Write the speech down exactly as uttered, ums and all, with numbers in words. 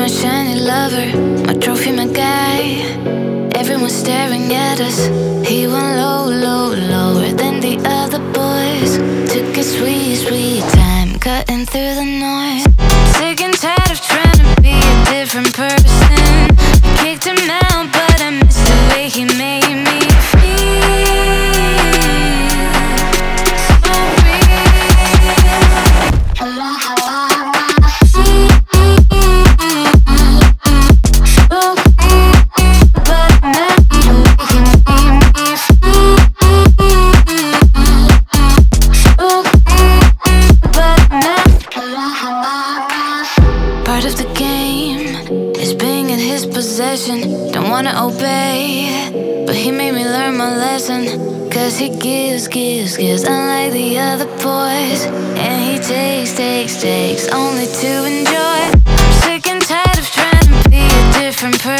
my shiny lover, my trophy, my guy. Everyone's staring at us. He went low, low, lower than the other boys. Took his sweet, sweet time, cutting through the noise. Sick and tired of trying to be a different person. I kicked him out, but I miss the way he made me feel. So part of the game is being in his possession. Don't wanna obey, but he made me learn my lesson. Cause he gives, gives, gives, unlike the other boys. And he takes, takes, takes, only to enjoy. I'm sick and tired of trying to be a different person.